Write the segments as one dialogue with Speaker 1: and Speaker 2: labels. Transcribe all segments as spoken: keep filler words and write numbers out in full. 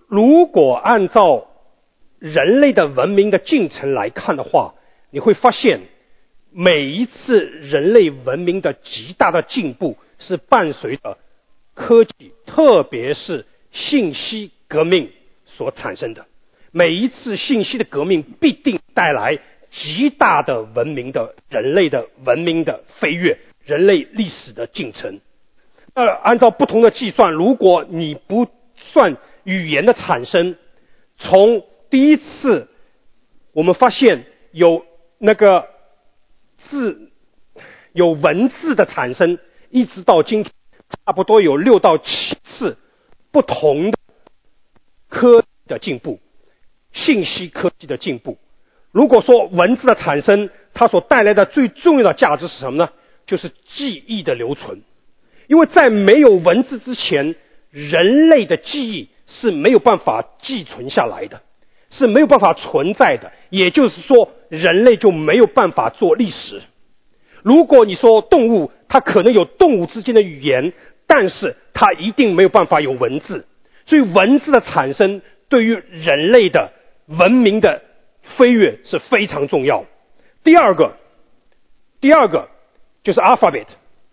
Speaker 1: 如果按照人类的文明的进程来看的话，你会发现每一次人类文明的极大的进步是伴随着科技，特别是信息革命所产生的。每一次信息的革命必定带来极大的文明的人类的文明的飞跃，人类历史的进程。那按照不同的计算，如果你不算语言的产生，从第一次我们发现有那个字有文字的产生，一直到今天差不多有六到七次不同的科技的进步，信息科技的进步。如果说文字的产生，它所带来的最重要的价值是什么呢？就是记忆的留存。因为在没有文字之前，人类的记忆是没有办法寄存下来的，是没有办法存在的，也就是说人类就没有办法做历史。如果你说动物，它可能有动物之间的语言，但是它一定没有办法有文字。所以文字的产生对于人类的文明的飞跃是非常重要。第二个第二个就是 alphabet。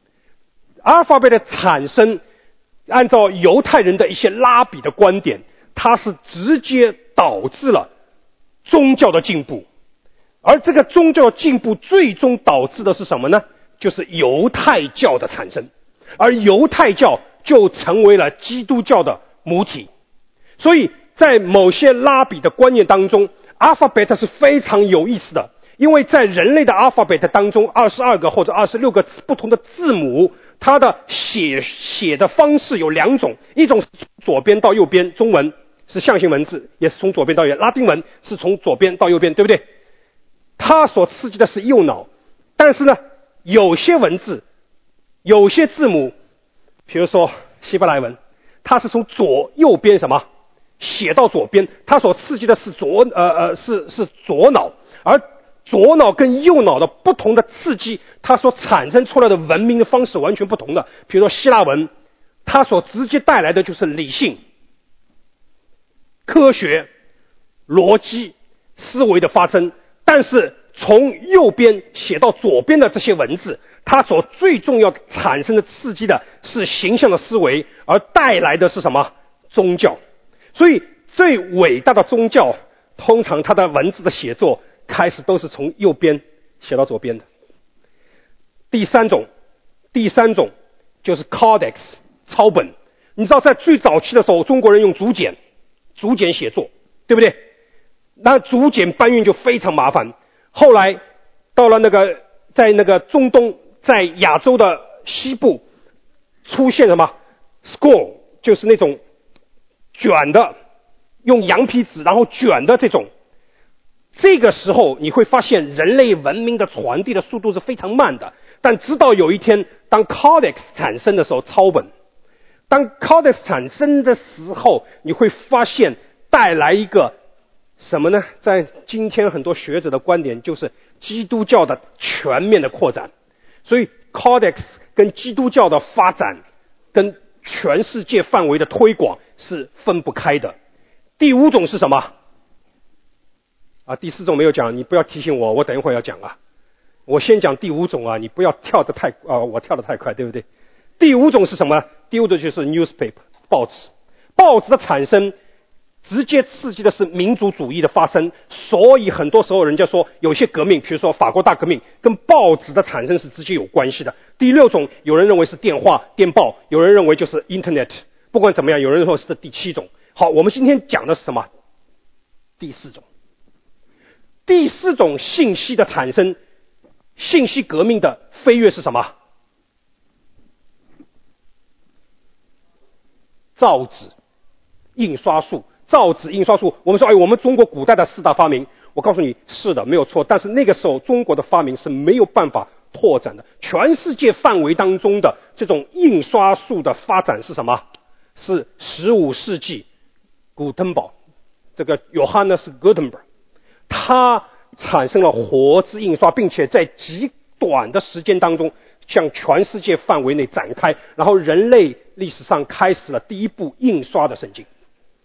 Speaker 1: alphabet 的产生，按照犹太人的一些拉比的观点，它是直接导致了宗教的进步。而这个宗教进步最终导致的是什么呢？就是犹太教的产生。而犹太教就成为了基督教的母体。所以在某些拉比的观念当中， alphabet 是非常有意思的。因为在人类的 alphabet 当中，二十二个或者二十六个不同的字母，它的写写的方式有两种，一种是左边到右边，中文是象形文字，也是从左边到右边，拉丁文是从左边到右边，对不对？它所刺激的是右脑。但是呢，有些文字有些字母，比如说希伯来文，它是从左右边什么写到左边，它所刺激的是左呃呃是是左脑。而左脑跟右脑的不同的刺激，它所产生出来的文明的方式完全不同的。比如说希腊文，它所直接带来的就是理性、科学、逻辑、思维的发生。但是从右边写到左边的这些文字，它所最重要产生的刺激的是形象的思维，而带来的是什么？宗教。所以最伟大的宗教，通常它的文字的写作开始都是从右边写到左边的。第三种第三种就是 codex 抄本。你知道在最早期的时候，中国人用竹简竹简写作，对不对？那竹简搬运就非常麻烦。后来到了那个在那个中东，在亚洲的西部出现什么 scroll， 就是那种卷的，用羊皮纸然后卷的这种。这个时候你会发现人类文明的传递的速度是非常慢的。但直到有一天，当 codex 产生的时候，抄本，当 codex 产生的时候，你会发现带来一个什么呢？在今天很多学者的观点，就是基督教的全面的扩展。所以 codex 跟基督教的发展跟全世界范围的推广是分不开的。第五种是什么啊？第四种没有讲，你不要提醒我，我等一会儿要讲啊。我先讲第五种啊，你不要跳得太啊，我跳得太快，对不对？第五种是什么？第五种就是 newspaper 报纸。报纸的产生直接刺激的是民族主义的发生，所以很多时候人家说有些革命，比如说法国大革命，跟报纸的产生是直接有关系的。第六种，有人认为是电话电报，有人认为就是 internet。不管怎么样，有人说是第七种。好，我们今天讲的是什么？第四种。第四种信息的产生，信息革命的飞跃是什么？造纸、印刷术。造纸、印刷术，我们说，哎，我们中国古代的四大发明，我告诉你，是的，没有错。但是那个时候，中国的发明是没有办法拓展的。全世界范围当中的这种印刷术的发展是什么？是十五世纪古登堡，这个 Johannes Gutenberg， 他产生了活字印刷，并且在极短的时间当中向全世界范围内展开，然后人类历史上开始了第一部印刷的圣经。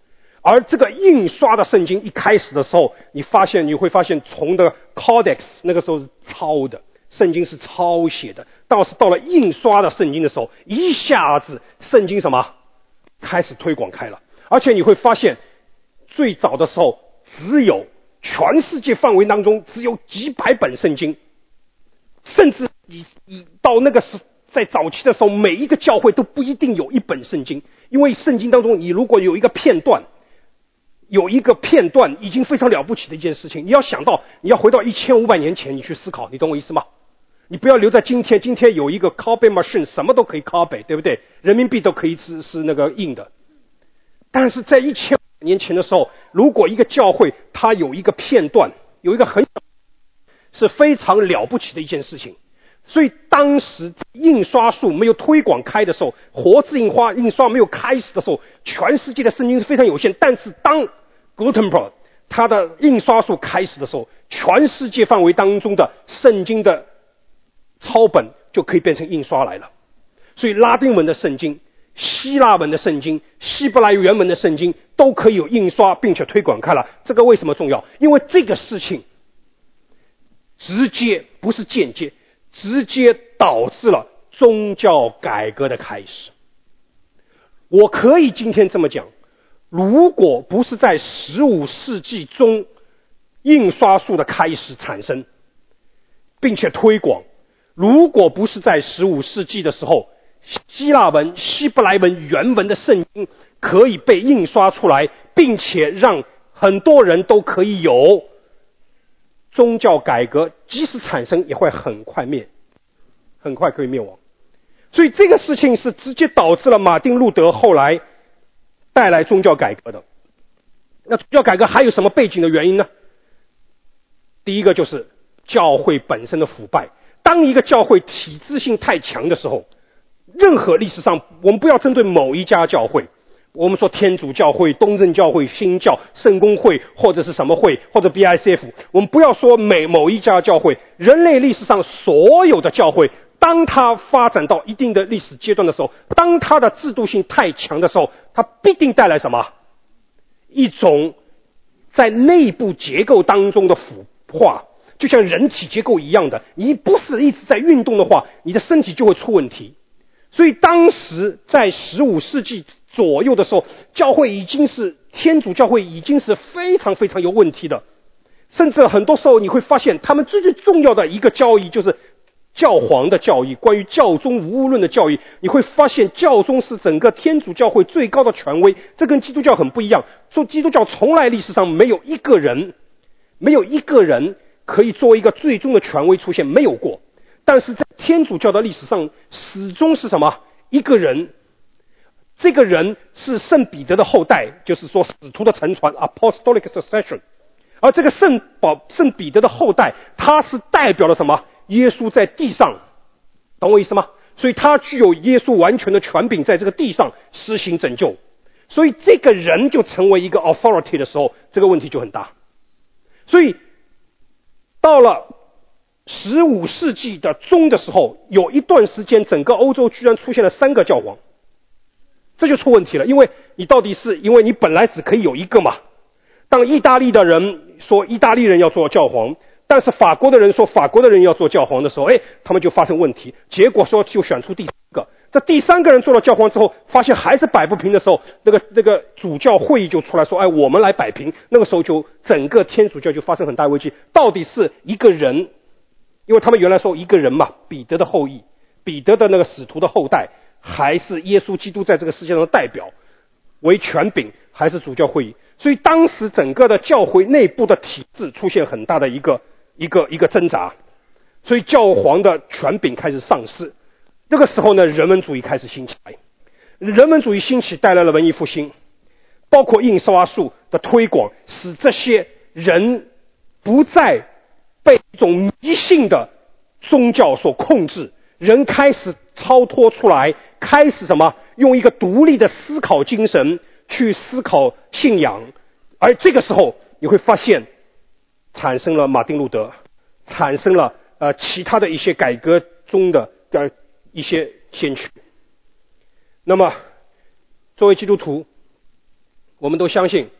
Speaker 1: 而这个印刷的圣经一开始的时候，你发现你会发现从的 Codex 那个时候是抄的，圣经是抄写的，倒是到了印刷的圣经的时候，一下子圣经什么开始推广开了。而且你会发现最早的时候只有全世界范围当中只有几百本圣经，甚至你你到那个时在早期的时候，每一个教会都不一定有一本圣经，因为圣经当中你如果有一个片段有一个片段已经非常了不起的一件事情。你要想到你要回到一千五百年前你去思考，你懂我意思吗？你不要留在今天，今天有一个 copy machine 什么都可以 copy， 对不对？人民币都可以是是那个印的。但是在一千年前的时候，如果一个教会它有一个片段，有一个很是非常了不起的一件事情。所以当时印刷术没有推广开的时候，活字印花印刷没有开始的时候，全世界的圣经是非常有限。但是当 Gutenberg 它的印刷术开始的时候，全世界范围当中的圣经的抄本就可以变成印刷来了。所以拉丁文的圣经、希腊文的圣经、希伯来原文的圣经都可以有印刷并且推广开了。这个为什么重要？因为这个事情直接不是间接，直接导致了宗教改革的开始。我可以今天这么讲，如果不是在十五世纪中印刷术的开始产生并且推广，如果不是在十五世纪的时候希腊文、希伯来文原文的圣经可以被印刷出来，并且让很多人都可以有，宗教改革即使产生也会很快灭，很快可以灭亡。所以这个事情是直接导致了马丁路德后来带来宗教改革的。那宗教改革还有什么背景的原因呢？第一个就是教会本身的腐败。当一个教会体制性太强的时候，任何历史上，我们不要针对某一家教会，我们说天主教会、东正教会、新教、圣公会或者是什么会，或者 B I C F， 我们不要说每某一家教会，人类历史上所有的教会，当它发展到一定的历史阶段的时候，当它的制度性太强的时候，它必定带来什么？一种在内部结构当中的腐化，就像人体结构一样的，你不是一直在运动的话，你的身体就会出问题。所以当时在十五世纪左右的时候，教会已经是天主教会已经是非常非常有问题的，甚至很多时候你会发现他们最最重要的一个教义就是教皇的教义，关于教宗无误论的教义。你会发现教宗是整个天主教会最高的权威，这跟基督教很不一样。说基督教从来历史上没有一个人没有一个人可以作为一个最终的权威出现，没有过。但是在天主教的历史上始终是什么？一个人，这个人是圣彼得的后代，就是说使徒的承传 apostolic succession。 而这个圣保圣彼得的后代，他是代表了什么？耶稣在地上，懂我意思吗？所以他具有耶稣完全的权柄，在这个地上施行拯救。所以这个人就成为一个 authority 的时候，这个问题就很大。所以到了十五世纪的中的时候，有一段时间整个欧洲居然出现了三个教皇，这就出问题了。因为你到底是因为你本来只可以有一个嘛，当意大利的人说意大利人要做教皇，但是法国的人说法国的人要做教皇的时候，哎，他们就发生问题。结果说就选出第三个，这第三个人做了教皇之后，发现还是摆不平的时候，那个那个主教会议就出来说，哎，我们来摆平。那个时候就整个天主教就发生很大危机，到底是一个人，因为他们原来说一个人嘛，彼得的后裔，彼得的那个使徒的后代，还是耶稣基督在这个世界上的代表为权柄，还是主教会议。所以当时整个的教会内部的体制出现很大的一个一个一个挣扎，所以教皇的权柄开始丧失。这个时候呢，人文主义开始兴起来，人文主义兴起带来了文艺复兴，包括印刷术的推广，使这些人不再被一种迷信的宗教所控制，人开始超脱出来，开始什么？用一个独立的思考精神去思考信仰。而这个时候你会发现产生了马丁路德，产生了呃其他的一些改革中的呃一些先驱。那么作为基督徒，我们都相信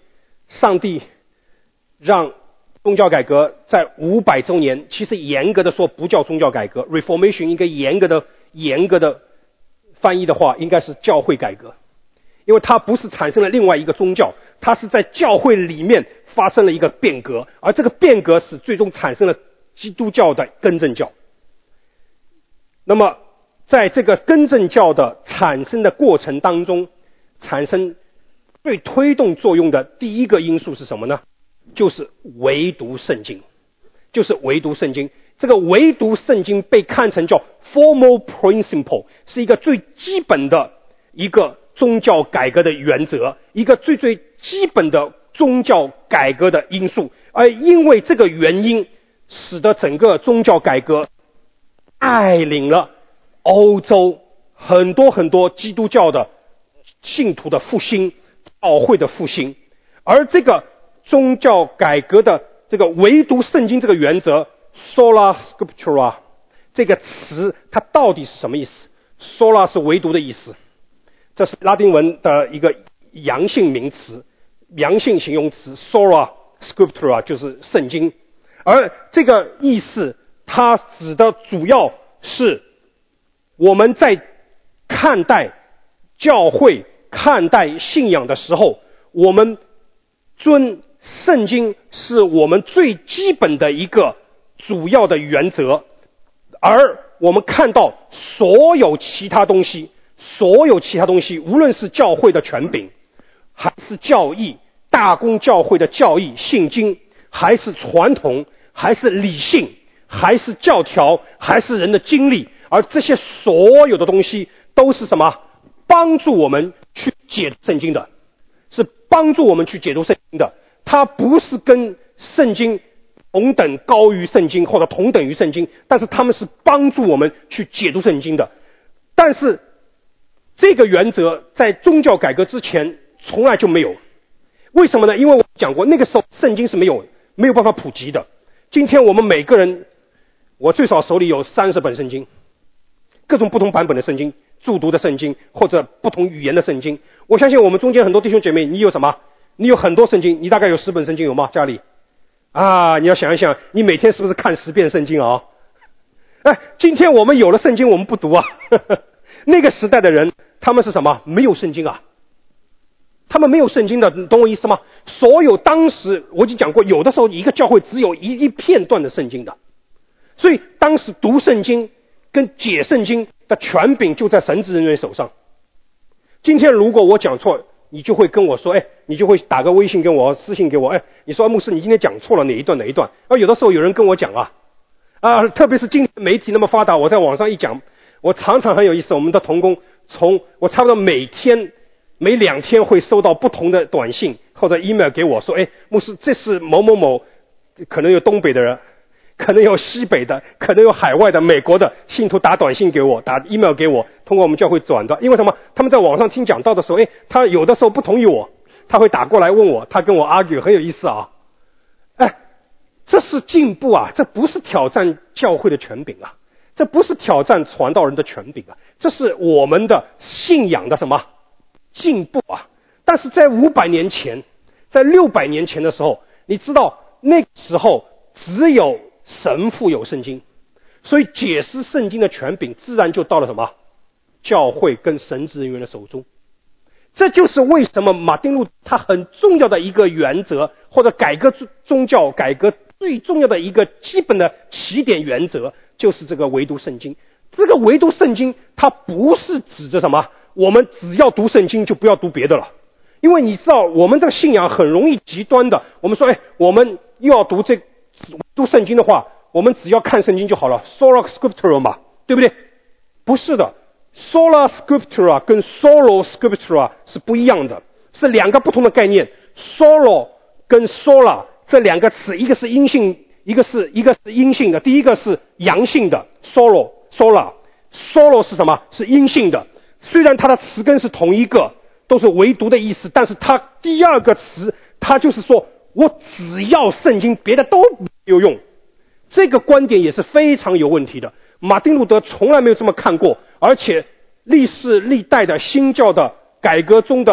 Speaker 1: 上帝让宗教改革在五百周年，其实严格的说不叫宗教改革 ，Reformation 应该严格的严格的翻译的话，应该是教会改革，因为它不是产生了另外一个宗教，它是在教会里面发生了一个变革，而这个变革是最终产生了基督教的更正教。那么在这个更正教的产生的过程当中，产生最推动作用的第一个因素是什么呢？就是唯独圣经，就是唯独圣经。这个唯独圣经被看成叫 formal principle， 是一个最基本的一个宗教改革的原则，一个最最基本的宗教改革的因素。而因为这个原因，使得整个宗教改革带领了欧洲很多很多基督教的信徒的复兴，教会的复兴。而这个宗教改革的这个唯独圣经这个原则 sola scriptura 这个词，它到底是什么意思？ sola 是唯独的意思，这是拉丁文的一个阳性名词，阳性形容词 sola scriptura 就是圣经。而这个意思它指的主要是我们在看待教会看待信仰的时候，我们尊圣经是我们最基本的一个主要的原则，而我们看到所有其他东西，所有其他东西，无论是教会的权柄，还是教义，大公教会的教义信经，还是传统，还是理性，还是教条，还是人的经历，而这些所有的东西都是什么？帮助我们去解读圣经的，是帮助我们去解读圣经的。它不是跟圣经同等高于圣经或者同等于圣经，但是他们是帮助我们去解读圣经的。但是这个原则在宗教改革之前从来就没有。为什么呢？因为我讲过，那个时候圣经是没有没有办法普及的。今天我们每个人，我最少手里有三十本圣经，各种不同版本的圣经，注读的圣经或者不同语言的圣经。我相信我们中间很多弟兄姐妹，你有什么？你有很多圣经，你大概有十本圣经有吗？家里啊，你要想一想，你每天是不是看十遍圣经啊？哎，今天我们有了圣经，我们不读啊。呵呵，那个时代的人，他们是什么？没有圣经啊，他们没有圣经的，你懂我意思吗？所有当时我已经讲过，有的时候一个教会只有一一片段的圣经的，所以当时读圣经跟解圣经的权柄就在神职人员手上。今天如果我讲错，你就会跟我说，哎，你就会打个微信跟我，私信给我，哎，你说牧师你今天讲错了哪一段哪一段。而有的时候有人跟我讲啊啊，特别是今天媒体那么发达，我在网上一讲，我常常很有意思，我们的同工从我差不多每天每两天会收到不同的短信或者 email 给我说，哎，牧师这是某某某，可能有东北的人，可能有西北的，可能有海外的，美国的信徒打短信给我，打 email 给我，通过我们教会转的。因为什么？他们在网上听讲道的时候，哎，他有的时候不同意我，他会打过来问我，他跟我 argue， 很有意思啊。哎，这是进步啊，这不是挑战教会的权柄啊，这不是挑战传道人的权柄啊，这是我们的信仰的什么进步啊。但是在五百年前，在六百年前的时候，你知道那个时候只有神父有圣经，所以解释圣经的权柄自然就到了什么教会跟神职人员的手中。这就是为什么马丁路他很重要的一个原则，或者改革宗教改革最重要的一个基本的起点原则，就是这个唯独圣经。这个唯独圣经它不是指着什么我们只要读圣经就不要读别的了。因为你知道我们的信仰很容易极端的，我们说哎，我们又要读这读圣经的话，我们只要看圣经就好了 sola scriptura 嘛，对不对？不是的， sola scriptura 跟 solo scriptura 是不一样的，是两个不同的概念。 solo 跟 sola 这两个词，一个是阴性，一个是一个是阴性的，第一个是阳性的 solo sola solo 是什么？是阴性的。虽然它的词根是同一个，都是唯独的意思，但是它第二个词它就是说我只要圣经，别的都没有用。这个观点也是非常有问题的，马丁路德从来没有这么看过，而且历世历代的新教的改革中的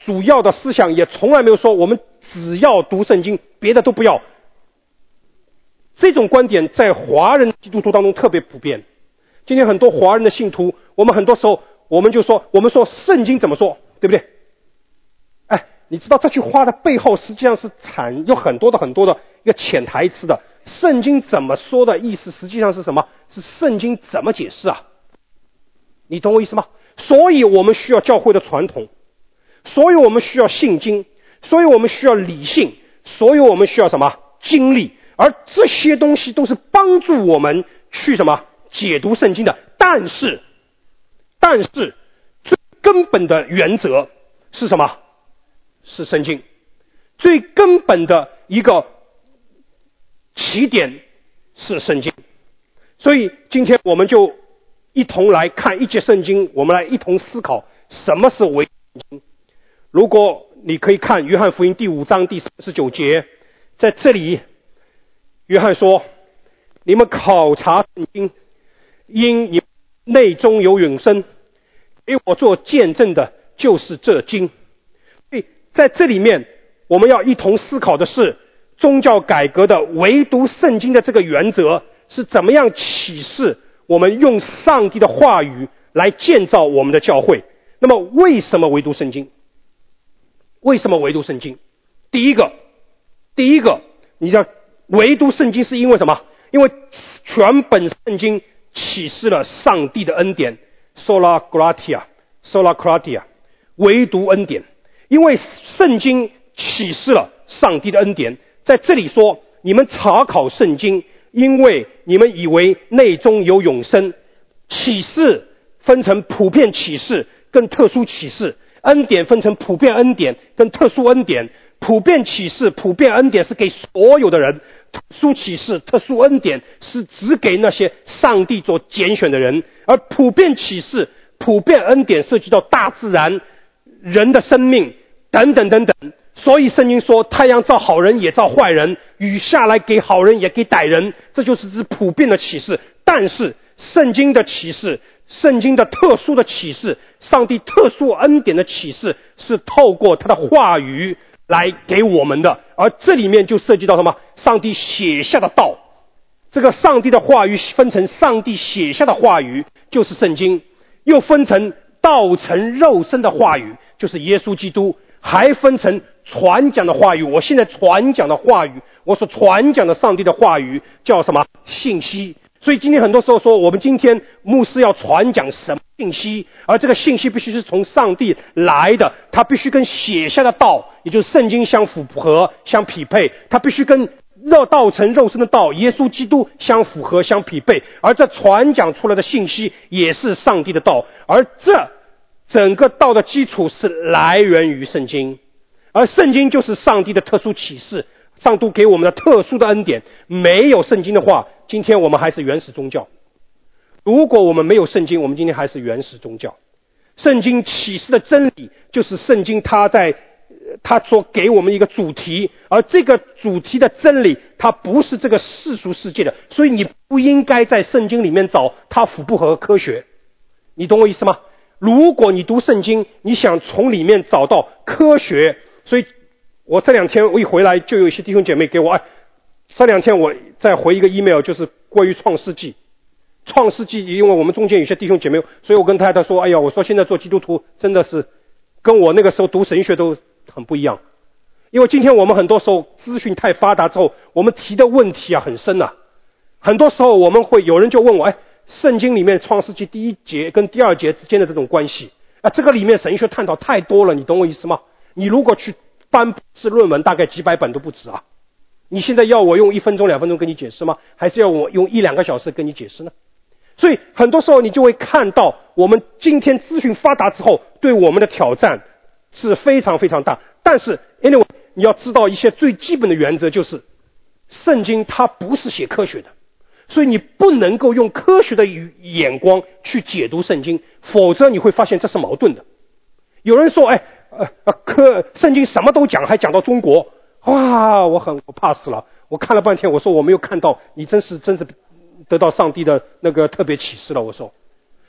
Speaker 1: 主要的思想也从来没有说我们只要读圣经，别的都不要。这种观点在华人基督徒当中特别普遍。今天很多华人的信徒，我们很多时候我们就说，我们说圣经怎么说，对不对？哎，你知道这句话的背后实际上是产有很多的很多的一个潜台词的。圣经怎么说的意思实际上是什么？是圣经怎么解释啊？你懂我意思吗？所以我们需要教会的传统，所以我们需要信经，所以我们需要理性，所以我们需要什么？经历。而这些东西都是帮助我们去什么？解读圣经的。但是但是最根本的原则是什么？是圣经。最根本的一个起点是圣经。所以今天我们就一同来看一节圣经，我们来一同思考什么是唯圣经。如果你可以看约翰福音第五章第三十九节，在这里约翰说，你们考察圣经，因你内中有永生，给我做见证的就是这经。所以在这里面我们要一同思考的是宗教改革的唯独圣经的这个原则是怎么样启示我们用上帝的话语来建造我们的教会。那么为什么唯独圣经？为什么唯独圣经？第一个第一个你知道唯独圣经是因为什么？因为全本圣经启示了上帝的恩典 sola gratia sola gratia 唯独恩典。因为圣经启示了上帝的恩典，在这里说你们查考圣经，因为你们以为内中有永生。启示分成普遍启示跟特殊启示，恩典分成普遍恩典跟特殊恩典。普遍启示普遍恩典是给所有的人，特殊启示特殊恩典是只给那些上帝所拣选的人。而普遍启示普遍恩典涉及到大自然、人的生命等等等等。所以圣经说太阳照好人也照坏人，雨下来给好人也给歹人，这就是指普遍的启示。但是圣经的启示，圣经的特殊的启示，上帝特殊恩典的启示是透过他的话语来给我们的。而这里面就涉及到什么？上帝写下的道。这个上帝的话语分成上帝写下的话语，就是圣经，又分成道成肉身的话语，就是耶稣基督，还分成传讲的话语。我现在传讲的话语，我所传讲的上帝的话语叫什么？信息。所以今天很多时候说我们今天牧师要传讲什么信息，而这个信息必须是从上帝来的，它必须跟写下的道也就是圣经相符合相匹配，它必须跟道成肉身的道耶稣基督相符合相匹配，而这传讲出来的信息也是上帝的道。而这整个道的基础是来源于圣经，而圣经就是上帝的特殊启示，上帝给我们的特殊的恩典。没有圣经的话，今天我们还是原始宗教。如果我们没有圣经，我们今天还是原始宗教。圣经启示的真理就是圣经它在它所给我们一个主题，而这个主题的真理它不是这个世俗世界的，所以你不应该在圣经里面找它符不合科学。你懂我意思吗？如果你读圣经，你想从里面找到科学，所以我这两天我一回来就有一些弟兄姐妹给我，哎，这两天我再回一个 email， 就是关于创世纪。创世纪，因为我们中间有些弟兄姐妹，所以我跟太太说，哎呀，我说现在做基督徒真的是跟我那个时候读神学都很不一样。因为今天我们很多时候资讯太发达之后，我们提的问题啊很深啊。很多时候我们会有人就问我，哎，圣经里面创世纪第一节跟第二节之间的这种关系啊，这个里面神学探讨太多了，你懂我意思吗？你如果去翻博士论文，大概几百本都不止啊。你现在要我用一分钟两分钟跟你解释吗？还是要我用一两个小时跟你解释呢？所以很多时候你就会看到我们今天资讯发达之后对我们的挑战是非常非常大。但是 anyway 你要知道一些最基本的原则，就是圣经它不是写科学的，所以你不能够用科学的眼光去解读圣经，否则你会发现这是矛盾的。有人说，哎，呃呃，科圣经什么都讲，还讲到中国，哇，我很我怕死了。我看了半天，我说我没有看到，你真是真是得到上帝的那个特别启示了。我说，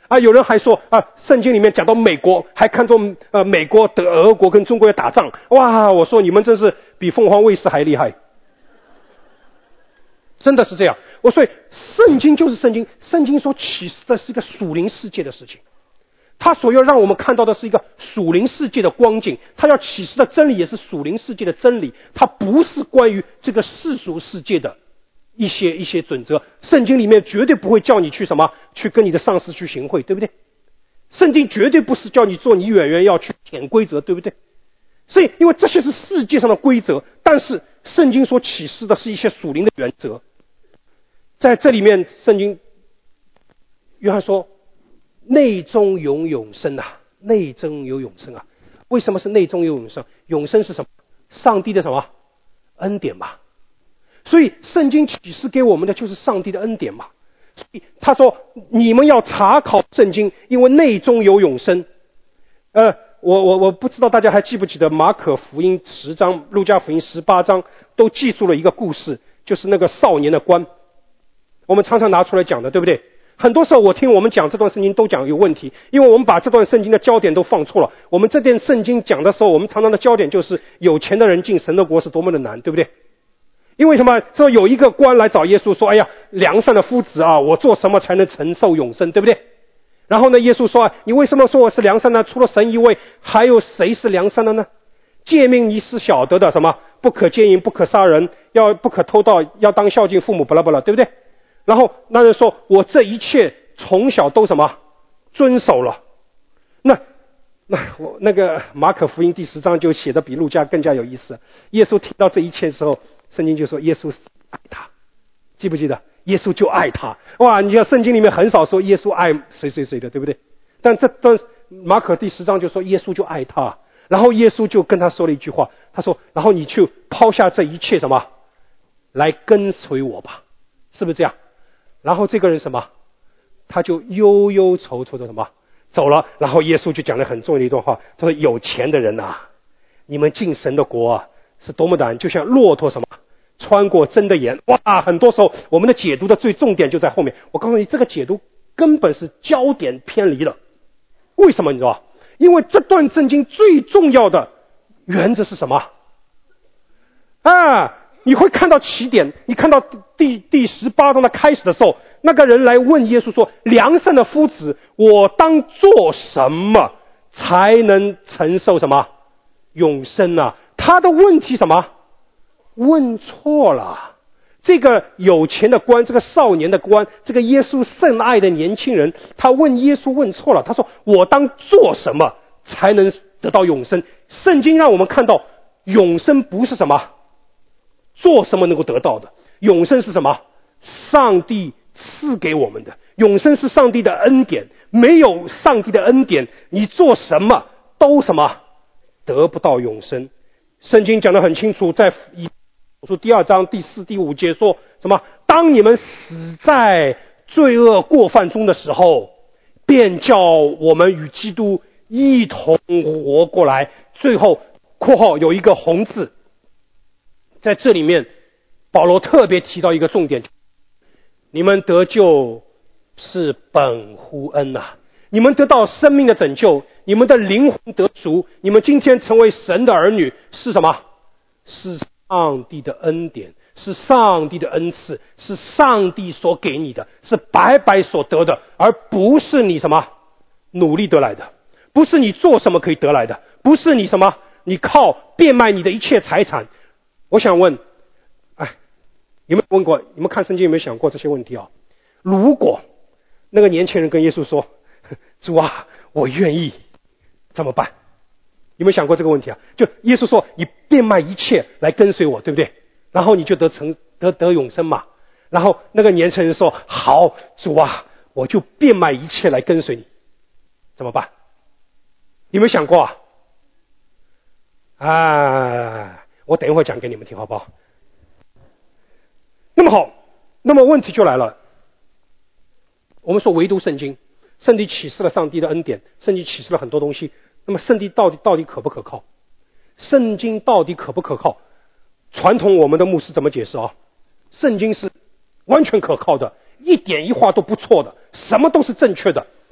Speaker 1: 啊，有人还说啊，圣经里面讲到美国，还看作呃美国的俄国跟中国要打仗，哇！我说你们真是比凤凰卫视还厉害，真的是这样。我所以圣经就是圣经，圣经所启示的是一个属灵世界的事情，他所要让我们看到的是一个属灵世界的光景，他要启示的真理也是属灵世界的真理，它不是关于这个世俗世界的一些一些准则。圣经里面绝对不会叫你去什么去跟你的上司去行贿，对不对？圣经绝对不是叫你做你演员要去舔规则，对不对？所以因为这些是世界上的规则，但是圣经所启示的是一些属灵的原则。在这里面圣经约翰说内中有永生啊，内中有永生啊。为什么是内中有永生？永生是什么？上帝的什么恩典嘛。所以圣经启示给我们的就是上帝的恩典嘛。所以他说你们要查考圣经，因为内中有永生。呃，我我我不知道大家还记不记得马可福音十章、路加福音十八章都记述了一个故事，就是那个少年的官。我们常常拿出来讲的，对不对？很多时候我听我们讲这段圣经都讲有问题，因为我们把这段圣经的焦点都放错了。我们这段圣经讲的时候，我们常常的焦点就是有钱的人进神的国是多么的难，对不对？因为什么？说有一个官来找耶稣说，哎呀，良善的夫子啊，我做什么才能承受永生，对不对？然后呢，耶稣说，你为什么说我是良善呢？除了神一位，还有谁是良善的呢？诫命你是晓得的，什么？不可奸淫，不可杀人，要不可偷盗，要当孝敬父母，巴拉巴拉，对不对？然后那人说，我这一切从小都什么遵守了。那那我那个马可福音第十章就写的比路加更加有意思。耶稣听到这一切的时候，圣经就说耶稣爱他，记不记得？耶稣就爱他。哇，你看圣经里面很少说耶稣爱谁谁谁的，对不对？但这段马可第十章就说耶稣就爱他，然后耶稣就跟他说了一句话，他说，然后你去抛下这一切什么来跟随我吧，是不是这样？然后这个人什么他就忧忧愁愁的什么走了。然后耶稣就讲了很重要的一段话，他说有钱的人啊，你们进神的国啊是多么难，就像骆驼什么穿过针的盐。哇，很多时候我们的解读的最重点就在后面。我告诉你，这个解读根本是焦点偏离了。为什么你知道？因为这段圣经最重要的原则是什么啊？你会看到起点，你看到第第十八章的开始的时候，那个人来问耶稣说，良善的夫子，我当做什么才能承受什么永生啊？他的问题什么问错了。这个有钱的官，这个少年的官，这个耶稣甚爱的年轻人，他问耶稣问错了。他说我当做什么才能得到永生？圣经让我们看到永生不是什么做什么能够得到的，永生是什么？上帝赐给我们的。永生是上帝的恩典，没有上帝的恩典，你做什么都什么得不到永生。圣经讲得很清楚，在以说第二章第四第五节说什么？当你们死在罪恶过犯中的时候，便叫我们与基督一同活过来。最后括号有一个红字，在这里面保罗特别提到一个重点，你们得救是本乎恩啊，你们得到生命的拯救，你们的灵魂得赎，你们今天成为神的儿女是什么？是上帝的恩典，是上帝的恩赐，是上帝所给你的，是白白所得的，而不是你什么努力得来的，不是你做什么可以得来的，不是你什么你靠变卖你的一切财产。我想问，哎，有没有问过？你们看圣经有没有想过这些问题啊？如果那个年轻人跟耶稣说：“主啊，我愿意，怎么办？”有没有想过这个问题啊？就耶稣说：“你变卖一切来跟随我，对不对？然后你就得成得得永生嘛。”然后那个年轻人说：“好，主啊，我就变卖一切来跟随你，怎么办？”有没有想过啊？啊！我等一会儿讲给你们听好不好？那么好，那么问题就来了。我们说唯独圣经，圣经启示了上帝的恩典，圣经启示了很多东西。那么圣经到底到底可不可靠？圣经到底可不可靠？传统我们的牧师怎么解释啊？圣经是完全可靠的，一点一画都不错的，什么都是正确的。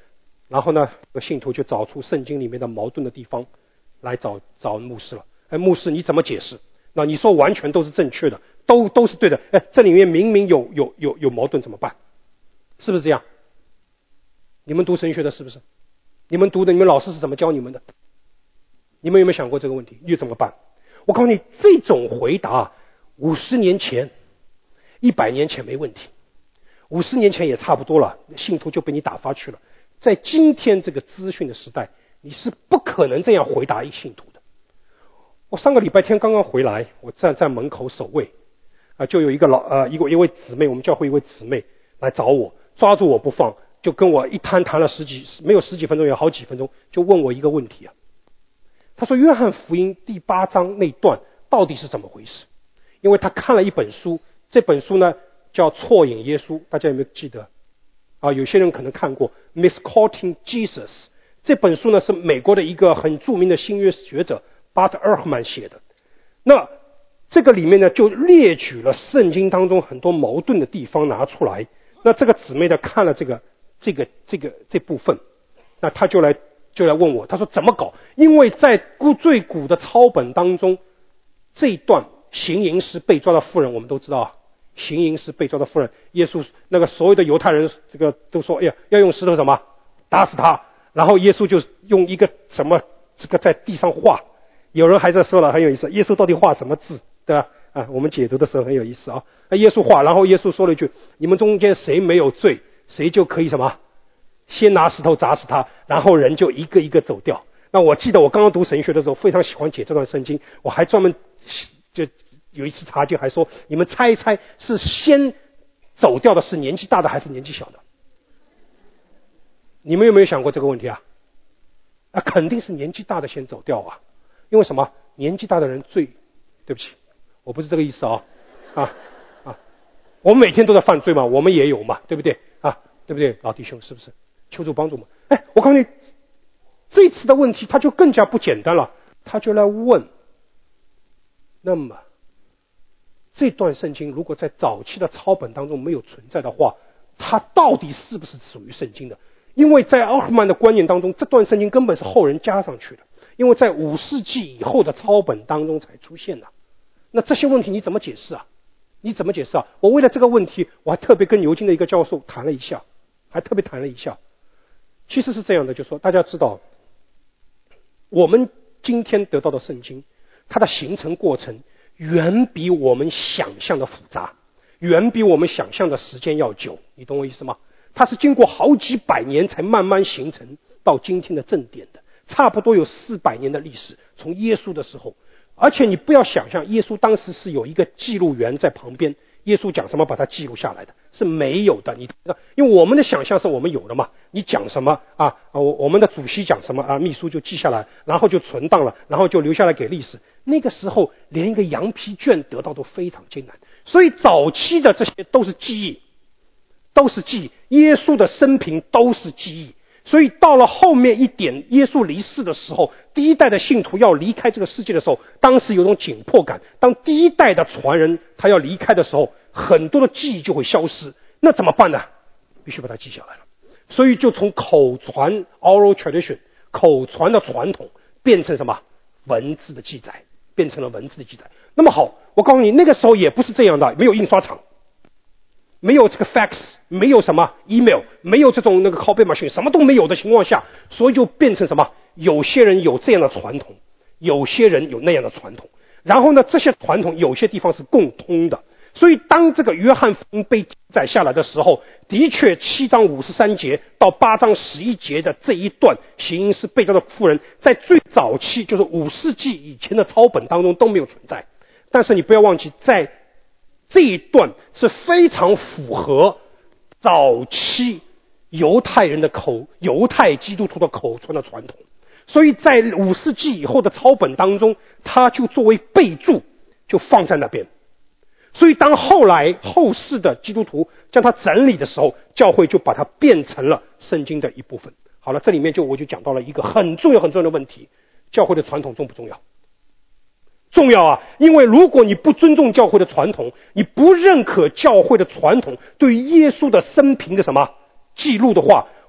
Speaker 1: 然后呢，信徒就找出圣经里面的矛盾的地方来找找牧师了。哎，牧师你怎么解释？那你说完全都是正确的，都都是对的。哎，这里面明明有有有有矛盾怎么办？是不是这样？你们读神学的是不是？你们读的，你们老师是怎么教你们的？你们有没有想过这个问题？你怎么办？我告诉你，这种回答五十年前、一百年前没问题，五十年前也差不多了，信徒就被你打发去了。在今天这个资讯的时代，你是不可能这样回答一信徒的。我上个礼拜天刚刚回来，我站在门口守卫，啊，就有一个老呃一个一位姊妹，我们教会一位姊妹来找我，抓住我不放，就跟我一谈谈了十几没有十几分钟，有好几分钟，就问我一个问题啊。他说约翰福音第八章那段到底是怎么回事？因为他看了一本书，这本书呢叫错引耶稣，大家有没有记得啊？有些人可能看过 Misquoting Jesus 这本书呢是美国的一个很著名的新约学者巴特尔赫曼写的。那这个里面呢就列举了圣经当中很多矛盾的地方拿出来。那这个姊妹呢看了这个这个这个这部分，那他就来就来问我，他说怎么搞？因为在古最古的抄本当中，这一段行淫时被抓的妇人我们都知道啊，行淫时被抓的妇人，耶稣那个所有的犹太人这个都说，哎呀，要用石头什么打死他，然后耶稣就用一个什么这个在地上画，有人还在说了很有意思，耶稣到底画什么字，对吧？啊，我们解读的时候很有意思啊。那耶稣画，然后耶稣说了一句：你们中间谁没有罪，谁就可以什么？先拿石头砸死他，然后人就一个一个走掉。那我记得我刚刚读神学的时候非常喜欢解这段圣经，我还专门就有一次查经还说，你们猜一猜是先走掉的是年纪大的还是年纪小的？你们有没有想过这个问题啊？啊，肯定是年纪大的先走掉啊，因为什么？年纪大的人最……对不起，我不是这个意思啊，啊啊，我们每天都在犯罪嘛，我们也有嘛，对不对啊？对不对，老弟兄，是不是？求主帮助我们。哎，我告诉你，这次的问题他就更加不简单了，他就来问：那么这段圣经如果在早期的抄本当中没有存在的话，它到底是不是属于圣经的？因为在奥特曼的观念当中，这段圣经根本是后人加上去的，因为在五世纪以后的抄本当中才出现的。那这些问题你怎么解释啊？你怎么解释啊？我为了这个问题，我还特别跟牛津的一个教授谈了一下，还特别谈了一下。其实是这样的，就是说大家知道，我们今天得到的圣经，它的形成过程远比我们想象的复杂，远比我们想象的时间要久，你懂我意思吗？它是经过好几百年才慢慢形成到今天的正典的，差不多有四百年的历史，从耶稣的时候。而且你不要想象耶稣当时是有一个记录员在旁边，耶稣讲什么把它记录下来的，是没有的。你因为我们的想象是我们有的嘛，你讲什么啊，我我们的主席讲什么啊，秘书就记下来，然后就存档了，然后就留下来给历史。那个时候连一个羊皮卷得到都非常艰难，所以早期的这些都是记忆，都是记忆，耶稣的生平都是记忆。所以到了后面一点，耶稣离世的时候，第一代的信徒要离开这个世界的时候，当时有种紧迫感。当第一代的传人他要离开的时候，很多的记忆就会消失，那怎么办呢？必须把它记下来了。所以就从口传 oral tradition 口传的传统变成什么？文字的记载，变成了文字的记载。那么好，我告诉你，那个时候也不是这样的，没有印刷厂，没有这个 fax， 没有什么 email， 没有这种那个 copy machine， 什么都没有的情况下，所以就变成什么？有些人有这样的传统，有些人有那样的传统。然后呢，这些传统有些地方是共通的。所以当这个约翰福音被记载下来的时候，的确七章五十三节到八章十一节的这一段行淫时被抓的妇人，在最早期就是五世纪以前的抄本当中都没有存在。但是你不要忘记，在这一段是非常符合早期犹太人的口犹太基督徒的口传的传统，所以在五世纪以后的抄本当中，它就作为备注就放在那边。所以当后来后世的基督徒将它整理的时候，教会就把它变成了圣经的一部分。好了，这里面就我就讲到了一个很重要很重要的问题，教会的传统重不重要？重要啊！因为如果你不尊重教会的传统，你不认可教会的传统对于耶稣的生平的什么记录的话，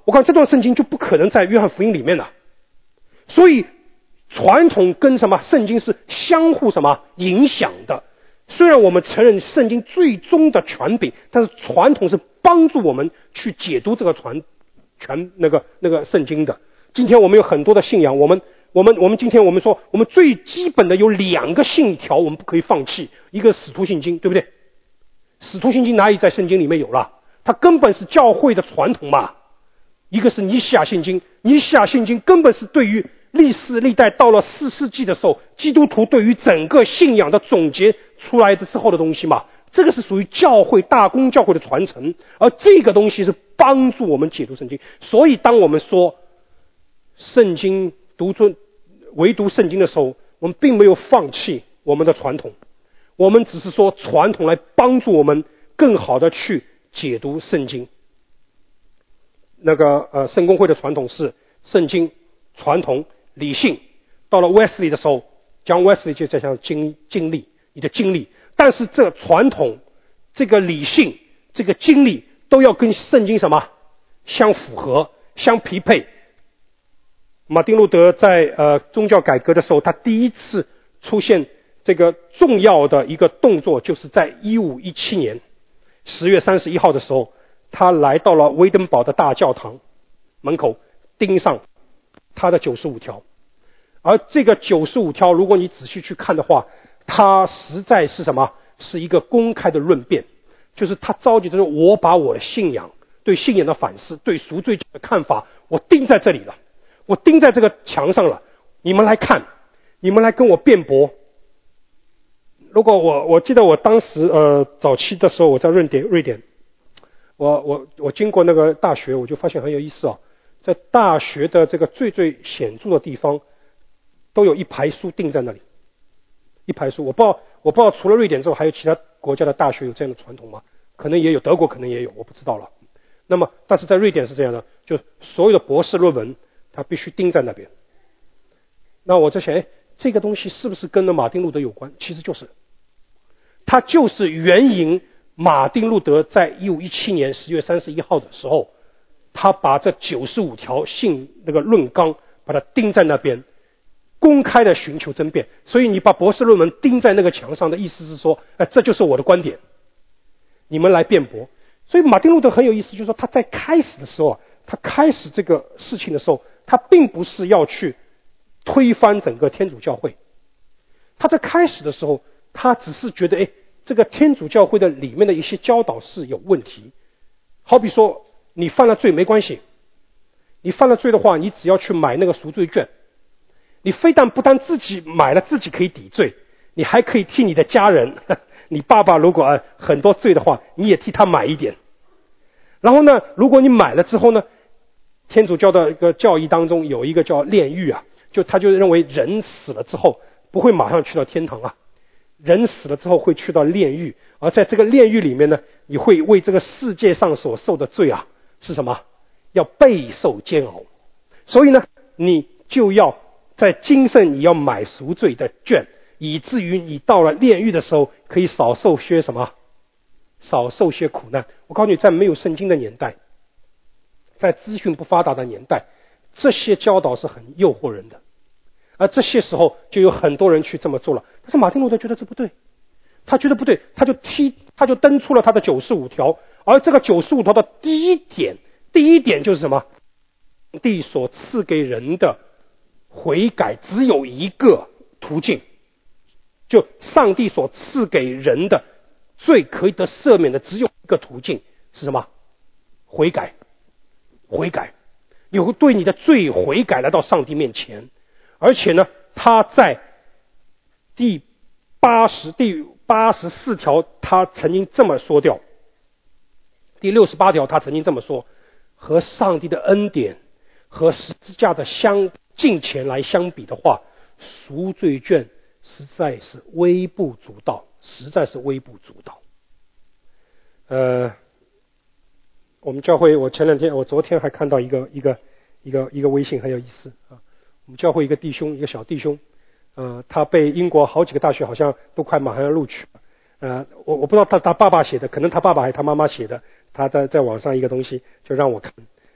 Speaker 1: 我看这段圣经就不可能在约翰福音里面了。所以传统跟什么圣经是相互什么影响的。虽然我们承认圣经最终的权柄，但是传统是帮助我们去解读这个传全那个那个圣经的。今天我们有很多的信仰，我们我们我们今天我们说我们最基本的有两个信条我们不可以放弃，一个使徒信经，对不对？使徒信经哪里在圣经里面有了？它根本是教会的传统嘛。一个是尼西亚信经，尼西亚信经根本是对于历世历代到了四世纪的时候，基督徒对于整个信仰的总结出来的之后的东西嘛。这个是属于教会大公教会的传承，而这个东西是帮助我们解读圣经。所以当我们说圣经读尊唯独圣经的时候，我们并没有放弃我们的传统，我们只是说传统来帮助我们更好的去解读圣经。那个呃圣公会的传统是圣经、传统、理性。到了 Wesley 的时候，讲 Wesley 就在讲经经历，你的经历。但是这传统、这个理性、这个经历都要跟圣经什么相符合、相匹配。马丁路德在呃宗教改革的时候，他第一次出现这个重要的一个动作，就是在一五一七年十月三十一号的时候，他来到了威登堡的大教堂门口，钉上他的九十五条。而这个九十五条，如果你仔细去看的话，它实在是什么？是一个公开的论辩，就是他召集的是我把我的信仰、对信仰的反思、对赎罪的看法，我钉在这里了，我钉在这个墙上了，你们来看，你们来跟我辩驳。如果我我记得我当时呃早期的时候，我在瑞典瑞典。我我我经过那个大学，我就发现很有意思啊，在大学的这个最最显著的地方，都有一排书钉在那里，一排书。我不知道我不知道除了瑞典之后，还有其他国家的大学有这样的传统吗？可能也有，德国可能也有，我不知道了。那么，但是在瑞典是这样的，就所有的博士论文，它必须钉在那边。那我在想，哎，这个东西是不是跟那马丁路德有关？其实就是，它就是援引马丁路德在一五一七年十月三十一号的时候，他把这九十五条信那个论纲把它钉在那边，公开的寻求争辩。所以你把博士论文钉在那个墙上的意思是说，哎，这就是我的观点，你们来辩驳。所以马丁路德很有意思，就是说他在开始的时候啊，他开始这个事情的时候，他并不是要去推翻整个天主教会。他在开始的时候，他只是觉得，哎，这个天主教会的里面的一些教导是有问题。好比说你犯了罪没关系，你犯了罪的话，你只要去买那个赎罪券，你非但不但自己买了自己可以抵罪，你还可以替你的家人，你爸爸如果很多罪的话，你也替他买一点。然后呢，如果你买了之后呢，天主教的一个教义当中有一个叫炼狱啊，就他就认为人死了之后不会马上去到天堂啊，人死了之后会去到炼狱，而在这个炼狱里面呢，你会为这个世界上所受的罪啊是什么？要备受煎熬。所以呢，你就要在今生你要买赎罪的券，以至于你到了炼狱的时候可以少受些什么？少受些苦难。我告诉你，在没有圣经的年代，在资讯不发达的年代，这些教导是很诱惑人的，而这些时候就有很多人去这么做了。但是马丁路德觉得这不对，他觉得不对，他就踢，他就登出了他的九十五条。而这个九十五条的第一点，第一点就是什么？上帝所赐给人的悔改只有一个途径，就上帝所赐给人的罪可以得赦免的只有一个途径，是什么？悔改。悔改，你会对你的罪悔改来到上帝面前。而且呢，他在第八十第八十四条他曾经这么说掉，第六十八条他曾经这么说，和上帝的恩典和十字架的相近前来相比的话，赎罪券实在是微不足道，实在是微不足道。呃我们教会，我前两天我昨天还看到一个一个一个一个微信很有意思啊。我们教会一个弟兄，一个小弟兄，呃，他被英国好几个大学好像都快马上要录取了，呃，我我不知道他他爸爸写的，可能他爸爸还是他妈妈写的，他在在网上一个东西就让我看，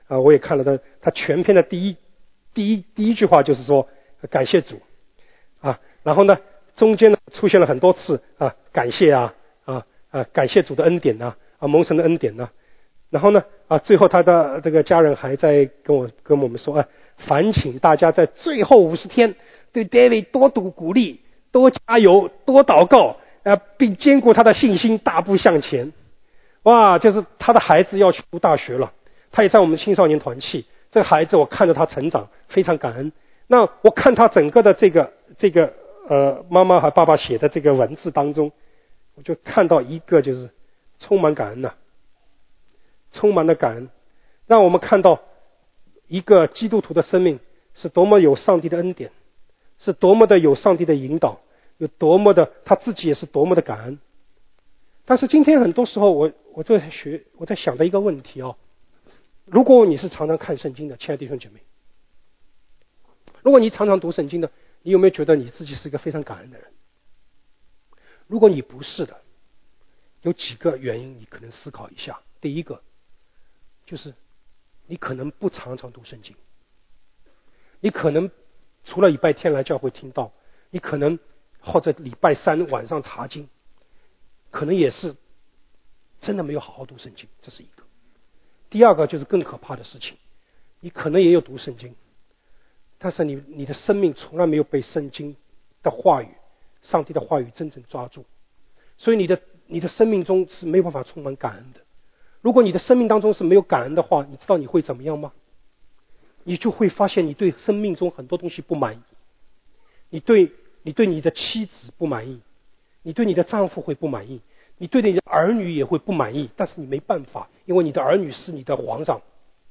Speaker 1: 啊，我也看了他他全篇的第一第一第一句话就是说感谢主啊，然后呢中间呢出现了很多次啊感谢啊啊啊感谢主的恩典呐啊蒙神的恩典呐，然后呢啊最后他的这个家人还在跟我跟我们说啊，烦请大家在最后五十天对 David 多鼓鼓励，多加油，多祷告啊，并兼顾他的信心，大步向前。哇，就是他的孩子要去读大学了，他也在我们青少年团契。这个孩子我看着他成长，非常感恩。那我看他整个的这个这个呃妈妈和爸爸写的这个文字当中，我就看到一个就是充满感恩呐、啊，充满了感恩，让我们看到一个基督徒的生命是多么有上帝的恩典，是多么的有上帝的引导，有多么的他自己也是多么的感恩。但是今天很多时候我我在学我在想的一个问题哦，如果你是常常看圣经的亲爱的弟兄姐妹，如果你常常读圣经的，你有没有觉得你自己是一个非常感恩的人？如果你不是的，有几个原因你可能思考一下。第一个就是你可能不常常读圣经，你可能除了礼拜天来教会听到，你可能或者礼拜三晚上查经，可能也是真的没有好好读圣经，这是一个。第二个就是更可怕的事情，你可能也有读圣经，但是你你的生命从来没有被圣经的话语上帝的话语真正抓住，所以你的你的生命中是没有办法充满感恩的。如果你的生命当中是没有感恩的话，你知道你会怎么样吗？你就会发现你对生命中很多东西不满意，你对你对你的妻子不满意，你对你的丈夫会不满意，你对你的儿女也会不满意，但是你没办法，因为你的儿女是你的皇上。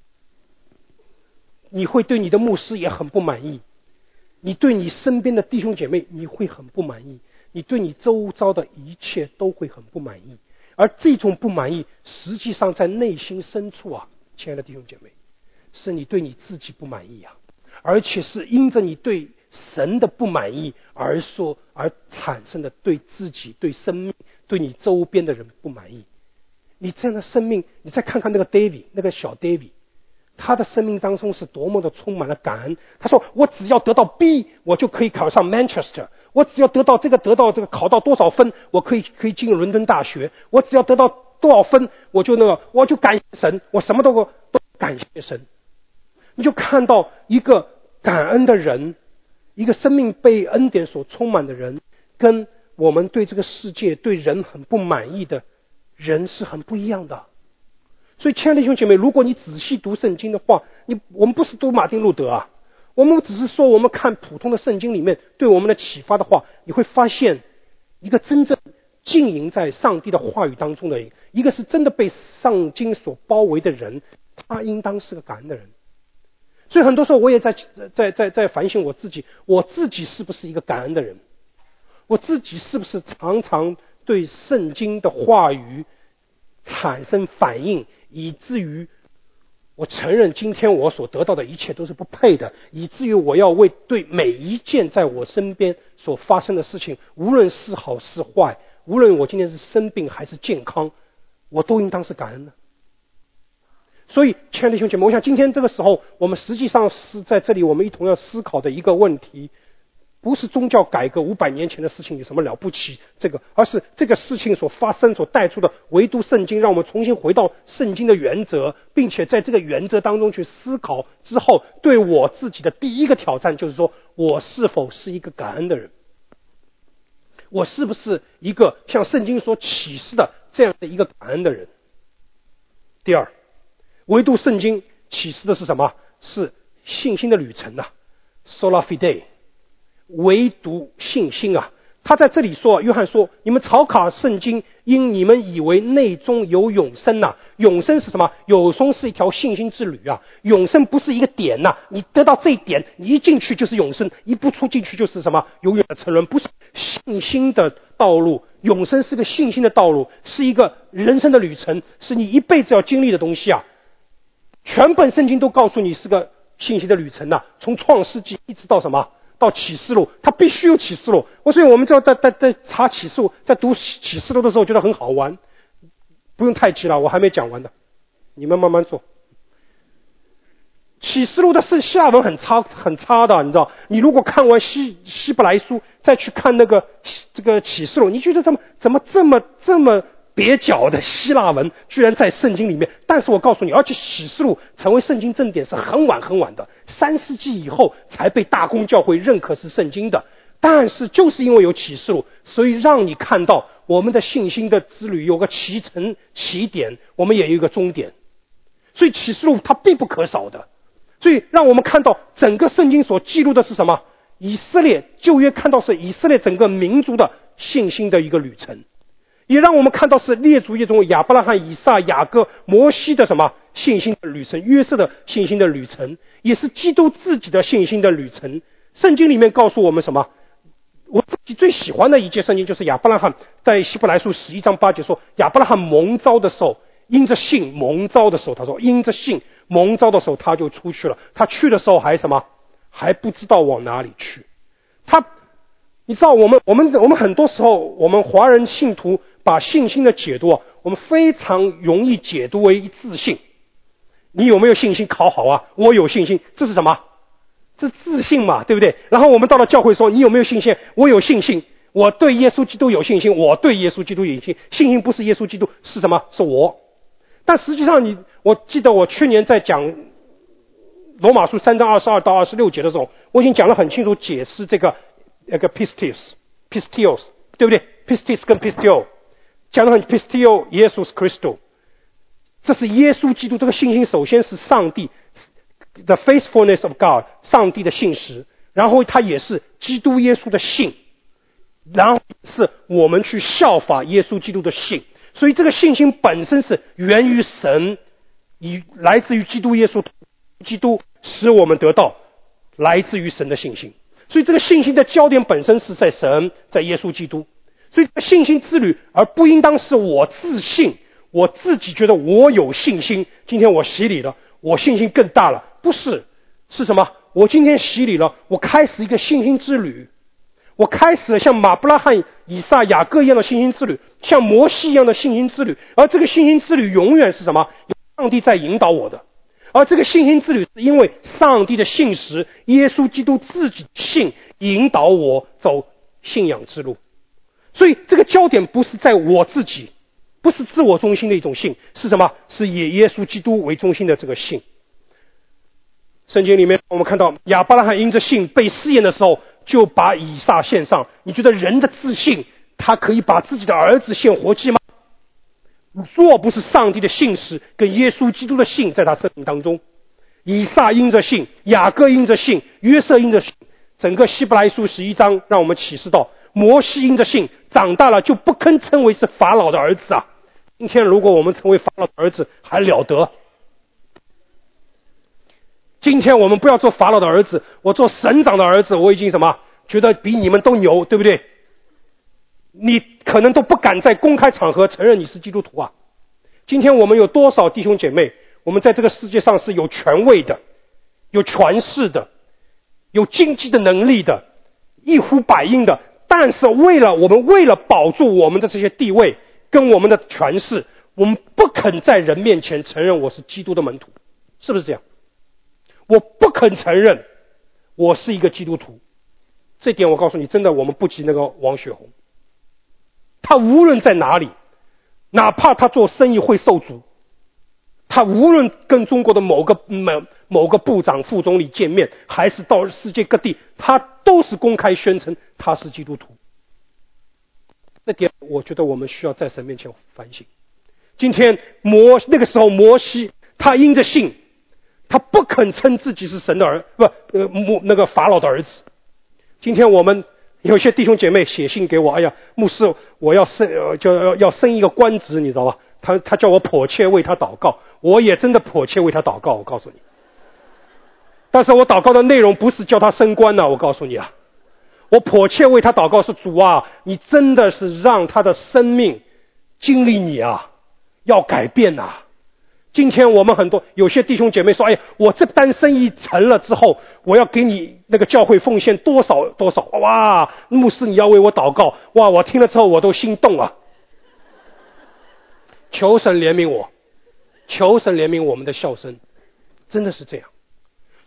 Speaker 1: 你会对你的牧师也很不满意，你对你身边的弟兄姐妹你会很不满意，你对你周遭的一切都会很不满意。而这种不满意实际上在内心深处啊，亲爱的弟兄姐妹，是你对你自己不满意啊，而且是因着你对神的不满意而说而产生的对自己对生命对你周边的人不满意。你这样的生命，你再看看那个 David 那个小 David， 他的生命当中是多么的充满了感恩。他说我只要得到 B 我就可以考上 Manchester， 我只要得到这个得到这个考到多少分我可以可以进入伦敦大学，我只要得到多少分我就那个我就感谢神，我什么都都感谢神。你就看到一个感恩的人，一个生命被恩典所充满的人，跟我们对这个世界对人很不满意的人是很不一样的。所以亲爱的弟兄姐妹，如果你仔细读圣经的话，你我们不是读马丁路德啊，我们只是说我们看普通的圣经里面对我们的启发的话，你会发现一个真正浸淫在上帝的话语当中的人，一个是真的被上经所包围的人，他应当是个感恩的人。所以很多时候我也在在在在反省我自己，我自己是不是一个感恩的人？我自己是不是常常对圣经的话语产生反应，以至于我承认今天我所得到的一切都是不配的，以至于我要为对每一件在我身边所发生的事情，无论是好是坏，无论我今天是生病还是健康，我都应当是感恩的。所以亲爱的弟兄姐妹，我想今天这个时候我们实际上是在这里我们一同要思考的一个问题，不是宗教改革五百年前的事情有什么了不起，这个而是这个事情所发生所带出的唯独圣经，让我们重新回到圣经的原则，并且在这个原则当中去思考之后，对我自己的第一个挑战就是说，我是否是一个感恩的人？我是不是一个像圣经所启示的这样的一个感恩的人？第二，唯独圣经启示的是什么？是信心的旅程啊 Sola Fide， 唯独信心啊。他在这里说，约翰说，你们查考圣经，因你们以为内中有永生啊。永生是什么？永生是一条信心之旅啊。永生不是一个点啊，你得到这一点，你一进去就是永生，一不出进去就是什么永远的沉沦，不是信心的道路。永生是个信心的道路，是一个人生的旅程，是你一辈子要经历的东西啊。全本圣经都告诉你是个信息的旅程啊，从创世纪一直到什么到启示录，它必须有启示录。我所以我们在在在在查启示录，在读启示录的时候觉得很好玩，不用太急了，我还没讲完的，你们慢慢做。 启示录的是希腊文很差很差的，你知道？你如果看完希希伯来书，再去看那个这个启示录，你觉得怎么怎么这么这么蹩脚的希腊文居然在圣经里面？但是我告诉你，而且启示录成为圣经正典是很晚很晚的，三世纪以后才被大公教会认可是圣经的。但是就是因为有启示录，所以让你看到我们的信心的之旅有个起程起点，我们也有一个终点。所以启示录它必不可少的。所以让我们看到整个圣经所记录的是什么？以色列旧约看到是以色列整个民族的信心的一个旅程，也让我们看到是列祖业中亚伯拉罕、以撒、雅各、摩西的什么信心的旅程，约瑟的信心的旅程，也是基督自己的信心的旅程。圣经里面告诉我们什么？我自己最喜欢的一节圣经就是亚伯拉罕在希伯来书十一章八节说，亚伯拉罕蒙召的时候，因着信蒙召的时候，他说因着信蒙召的时候他就出去了，他去的时候还什么？还不知道往哪里去。他你知道我们我们我们很多时候我们华人信徒把信心的解读啊，我们非常容易解读为自信。你有没有信心？考好啊，我有信心，这是什么？这自信嘛，对不对？然后我们到了教会说，你有没有信心？我有信心，我对耶稣基督有信心，我对耶稣基督有信心。信心不是耶稣基督，是什么？是我。但实际上你，我记得我去年在讲罗马书三章二十二到二十六节的时候，我已经讲得很清楚，解释这个那个 pistis pistios 对不对？ pistis 跟 pistio 讲得很 pistio 耶稣是 Christo， 这是耶稣基督。这个信心首先是上帝 the faithfulness of God， 上帝的信实，然后它也是基督耶稣的信，然后是我们去效法耶稣基督的信。所以这个信心本身是源于神，以来自于基督耶稣，基督使我们得到来自于神的信心。所以这个信心的焦点本身是在神，在耶稣基督。所以这个信心之旅，而不应当是我自信，我自己觉得我有信心，今天我洗礼了，我信心更大了。不是，是什么？我今天洗礼了，我开始一个信心之旅，我开始了像亚伯拉罕、以撒、雅各一样的信心之旅，像摩西一样的信心之旅。而这个信心之旅永远是什么？有上帝在引导我的。而这个信心之旅是因为上帝的信实，耶稣基督自己信引导我走信仰之路。所以这个焦点不是在我自己，不是自我中心的一种信，是什么？是以耶稣基督为中心的这个信。圣经里面我们看到亚伯拉罕因着信被试验的时候，就把以撒献上。你觉得人的自信，他可以把自己的儿子献活祭吗？若不是上帝的信实跟耶稣基督的信在他生命当中，以撒因着信，雅各因着信，约瑟因着信，整个希伯来书十一章让我们启示到，摩西因着信长大了就不堪称为是法老的儿子啊。今天如果我们成为法老的儿子还了得？今天我们不要做法老的儿子，我做省长的儿子，我已经什么觉得比你们都牛，对不对？你可能都不敢在公开场合承认你是基督徒啊。今天我们有多少弟兄姐妹，我们在这个世界上是有权位的，有权势的，有经济的能力的，一呼百应的，但是为了我们为了保住我们的这些地位跟我们的权势，我们不肯在人面前承认我是基督的门徒，是不是这样？我不肯承认我是一个基督徒，这点我告诉你，真的我们不及那个王雪红。他无论在哪里，哪怕他做生意会受阻，他无论跟中国的某个某某个部长、副总理见面，还是到世界各地，他都是公开宣称他是基督徒。这点我觉得我们需要在神面前反省。今天摩那个时候摩西，他因着信，他不肯称自己是神的儿，不呃那个法老的儿子。今天我们有些弟兄姐妹写信给我，哎呀，牧师，我要升呃就要要升一个官职，你知道吧？他他叫我迫切为他祷告，我也真的迫切为他祷告，我告诉你。但是我祷告的内容不是叫他升官啊，我告诉你啊，我迫切为他祷告是主啊，你真的是让他的生命经历你啊，要改变啊。今天我们很多有些弟兄姐妹说，哎，我这单生意成了之后，我要给你那个教会奉献多少多少，哇，牧师你要为我祷告，哇，我听了之后我都心动啊。求神怜悯我，求神怜悯我们的笑声，真的是这样。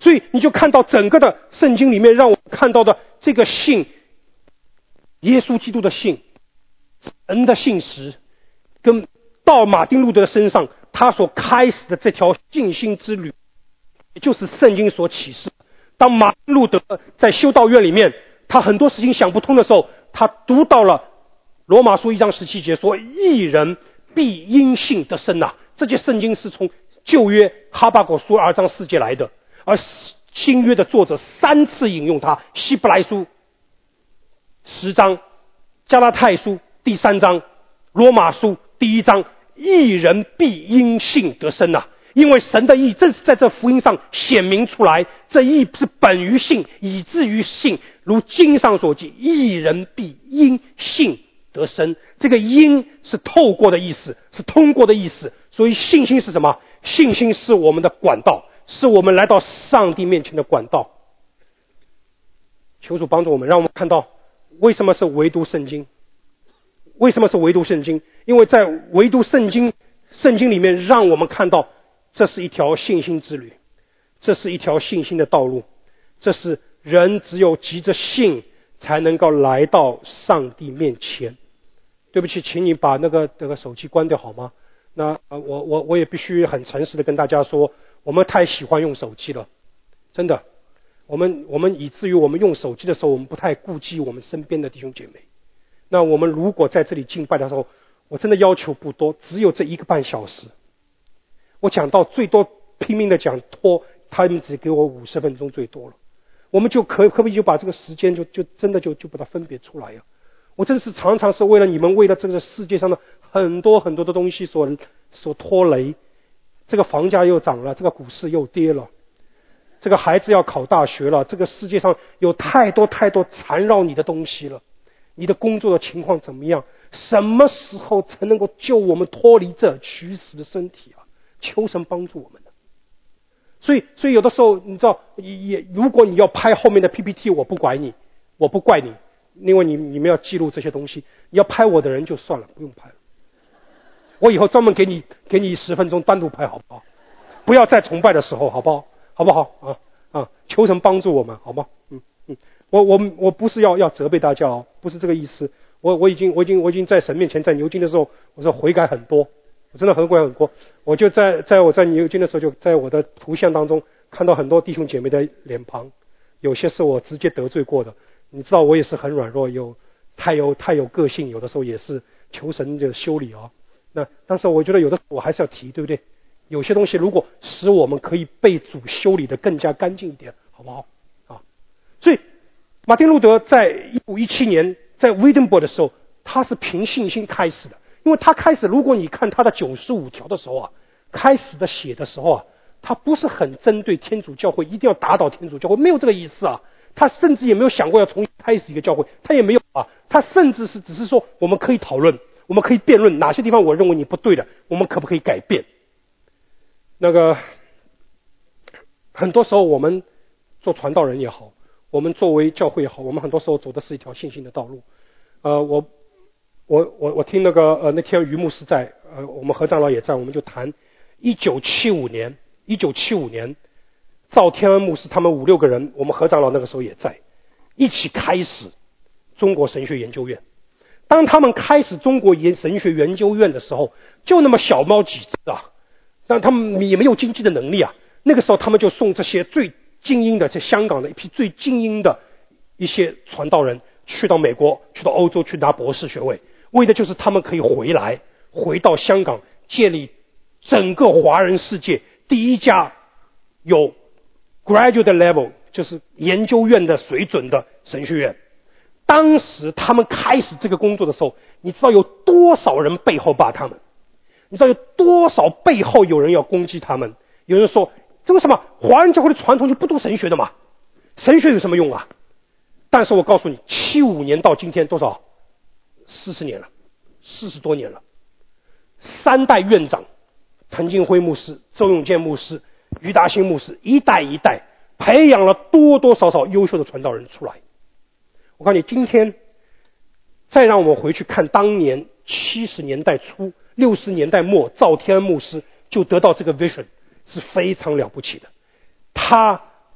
Speaker 1: 所以你就看到整个的圣经里面让我看到的这个信，耶稣基督的信，神的信实，跟到马丁路德的身上他所开始的这条信心之旅，也就是圣经所启示。当马丁路德在修道院里面，他很多事情想不通的时候，他读到了罗马书一章十七节说，义人必因信得生啊。这节圣经是从旧约哈巴谷书二章四节来的，而新约的作者三次引用它，希伯来书十章，加拉太书第三章，罗马书第一章，义人必因信得生啊。因为神的义正是在这福音上显明出来，这义是本于信，以至于信，如经上所记，义人必因信得生。这个因是透过的意思，是通过的意思。所以信心是什么？信心是我们的管道，是我们来到上帝面前的管道。求主帮助我们，让我们看到为什么是唯独圣经。为什么是唯独圣经？因为在唯独圣经圣经里面让我们看到，这是一条信心之旅，这是一条信心的道路，这是人只有急着信才能够来到上帝面前。对不起，请你把那个那个手机关掉好吗？那呃，我我我也必须很诚实的跟大家说，我们太喜欢用手机了，真的，我们我们以至于我们用手机的时候，我们不太顾及我们身边的弟兄姐妹。那我们如果在这里敬拜的时候，我真的要求不多，只有这一个半小时。我讲到最多拼命的讲拖，他们只给我五十分钟最多了。我们就可可不可以就把这个时间就就真的就就把它分别出来呀、啊？我真是常常是为了你们，为了这个世界上的很多很多的东西所所拖累。这个房价又涨了，这个股市又跌了，这个孩子要考大学了，这个世界上有太多太多缠绕你的东西了。你的工作的情况怎么样？什么时候才能够救我们脱离这虚实的身体啊？求神帮助我们的。所以，所以有的时候你知道，也如果你要拍后面的 P P T， 我不怪你，我不怪你，因为你你们要记录这些东西。你要拍我的人就算了，不用拍了。我以后专门给你给你十分钟单独拍，好不好？不要在崇拜的时候，好不好？好不好啊啊？求神帮助我们，好吗？嗯嗯，我我我不是要要责备大家哦，不是这个意思。我我已经我已经我已经在神面前，在牛津的时候，我说悔改很多。我真的很悔很多，我就在在我在牛津的时候，就在我的图像当中看到很多弟兄姐妹的脸庞，有些是我直接得罪过的。你知道我也是很软弱，有太有太有个性，有的时候也是求神的修理啊。那但是我觉得有的我还是要提，对不对？有些东西如果使我们可以被主修理的更加干净一点，好不好啊？所以马丁路德在一五一七年在威登堡的时候，他是凭信心开始的。因为他开始，如果你看他的九十五条的时候啊，开始的写的时候啊，他不是很针对天主教会，一定要打倒天主教会，没有这个意思啊。他甚至也没有想过要重新开始一个教会，他也没有啊。他甚至是只是说，我们可以讨论，我们可以辩论哪些地方我认为你不对的，我们可不可以改变？那个很多时候我们做传道人也好，我们作为教会也好，我们很多时候走的是一条信心的道路。呃，我。我我我听那个呃那天于牧师在呃我们何长老也在，我们就谈一九七五年一九七五年赵天恩牧师他们五六个人，我们何长老那个时候也在一起开始中国神学研究院。当他们开始中国神学研究院的时候，就那么小猫几只啊，但他们也没有经济的能力啊。那个时候他们就送这些最精英的，在香港的一批最精英的一些传道人去到美国，去到欧洲去拿博士学位。为的就是他们可以回来，回到香港，建立整个华人世界第一家有 graduate level， 就是研究院的水准的神学院。当时他们开始这个工作的时候，你知道有多少人背后骂他们？你知道有多少背后有人要攻击他们？有人说，这为什么华人教会的传统就不读神学的嘛？神学有什么用啊？但是我告诉你，七五年到今天多少？四十年了，四十多年了。三代院长，滕金辉牧师、周永健牧师、于达兴牧师，一代一代培养了多多少少优秀的传道人出来。我告诉你，今天再让我们回去看当年七十年代初、六十年代末，赵天恩牧师就得到这个 vision， 是非常了不起的。他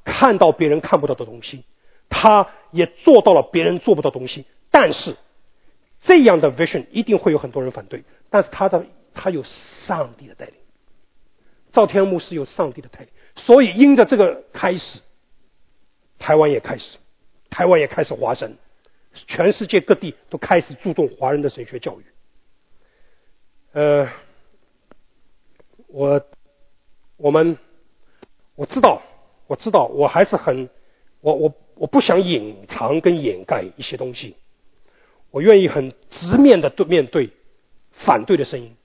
Speaker 1: 看到别人看不到的东西，他也做到了别人做不到的东西。但是这样的 vision 一定会有很多人反对，但是他的他有上帝的带领，赵天牧师有上帝的带领，所以因着这个开始，台湾也开始，台湾也开始华神，全世界各地都开始注重华人的神学教育。呃，我我们我知道我知道我还是很我我我不想隐藏跟掩盖一些东西，我愿意很直面的面对反对的声音。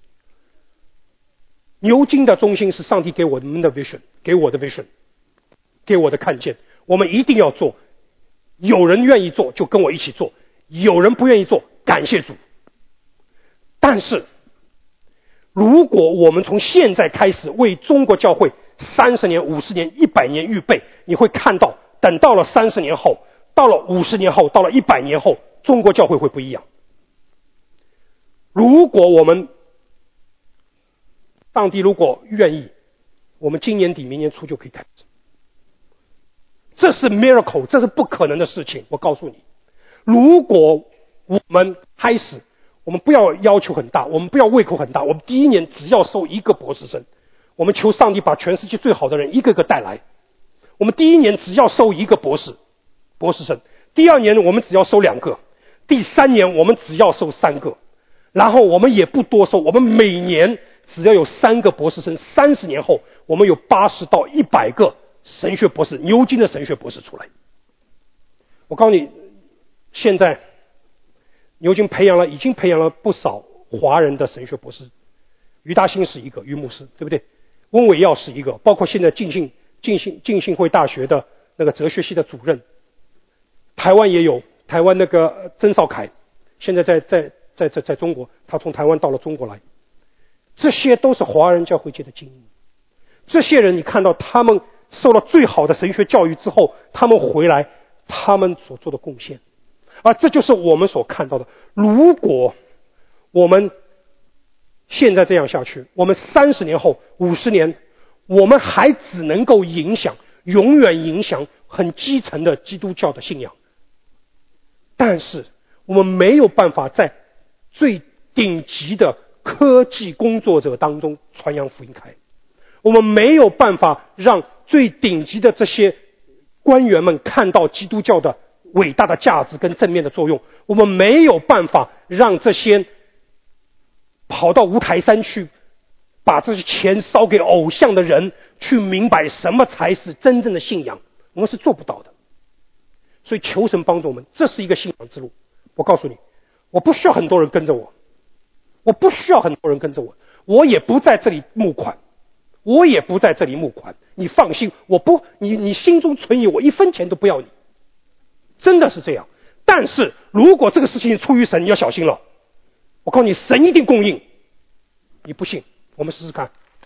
Speaker 1: 牛津的中心是上帝给我们的 vision， 给我的 vision， 给我的看见，我们一定要做。有人愿意做就跟我一起做，有人不愿意做，感谢主。但是如果我们从现在开始为中国教会三十年、五十年、一百年预备，你会看到等到了三十年后，到了五十年后，到了一百年后，中国教会会不一样。如果我们上帝如果愿意，我们今年底明年初就可以开始。这是 miracle， 这是不可能的事情。我告诉你，如果我们开始，我们不要要求很大，我们不要胃口很大，我们第一年只要收一个博士生，我们求上帝把全世界最好的人一个个带来。我们第一年只要收一个博士博士生，第二年我们只要收两个，第三年我们只要收三个，然后我们也不多收，我们每年只要有三个博士生，三十年后我们有八十到一百个神学博士，牛津的神学博士出来。我告诉你，现在牛津培养了已经培养了不少华人的神学博士，于大兴是一个，于牧师对不对？温伟耀是一个，包括现在浸信浸信浸信会大学的那个哲学系的主任，台湾也有，台湾那个曾少凯现在在在在在在中国，他从台湾到了中国来。这些都是华人教会界的精英，这些人你看到他们受了最好的神学教育之后，他们回来他们所做的贡献，而这就是我们所看到的。如果我们现在这样下去，我们三十年后五十年，我们还只能够影响永远影响很基层的基督教的信仰，但是我们没有办法在最顶级的科技工作者当中传扬福音开，我们没有办法让最顶级的这些官员们看到基督教的伟大的价值跟正面的作用，我们没有办法让这些跑到五台山去把这些钱烧给偶像的人去明白什么才是真正的信仰，我们是做不到的。所以求神帮助我们，这是一个信仰之路。我告诉你，我不需要很多人跟着我，我不需要很多人跟着我，我也不在这里募款，我也不在这里募款，你放心，我不，你你心中存疑，我一分钱都不要你，真的是这样。但是如果这个事情出于神，你要小心了。我告诉你，神一定供应。你不信，我们试试看。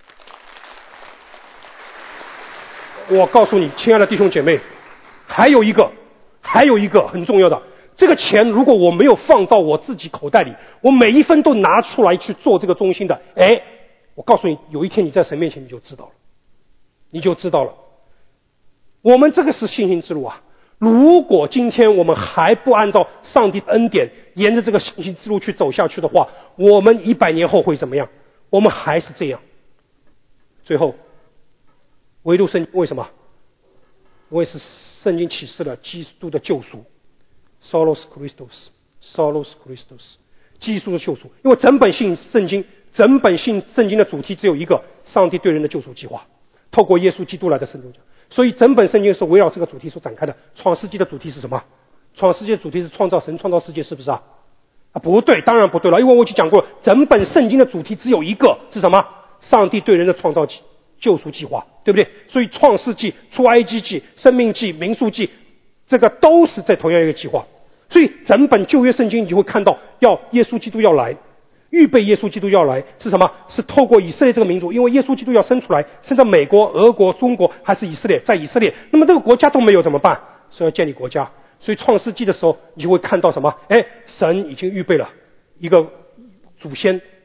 Speaker 1: 我告诉你，亲爱的弟兄姐妹，还有一个，还有一个很重要的，这个钱如果我没有放到我自己口袋里，我每一分都拿出来去做这个中心的，哎，我告诉你，有一天你在神面前你就知道了，你就知道了。我们这个是信心之路啊！如果今天我们还不按照上帝的恩典，沿着这个信心之路去走下去的话，我们一百年后会怎么样？我们还是这样。最后，唯独圣经为什么？因为是圣经启示了基督的救赎 ，Solos Christus，Solos Christus， 基督的救赎。因为整本信圣经，整本信圣经的主题只有一个：上帝对人的救赎计划，透过耶稣基督来的圣经。所以整本圣经是围绕这个主题所展开的。创世纪的主题是什么？创世纪的主题是创造，神创造世界，是不是啊？啊，不对，当然不对了，因为我已经讲过，整本圣经的主题只有一个，是什么？上帝对人的创造救赎计划，对不对？所以创世纪、出埃及记、生命记、民数记，这个都是在同样一个计划。所以整本旧约圣经你就会看到，要耶稣基督要来，预备耶稣基督要来是什么？是透过以色列这个民族，因为耶稣基督要生出来，生在美国、俄国、中国还是以色列，在以色列，那么这个国家都没有怎么办？所以要建立国家。所以创世纪的时候，你就会看到什么？哎，神已经预备了一个祖先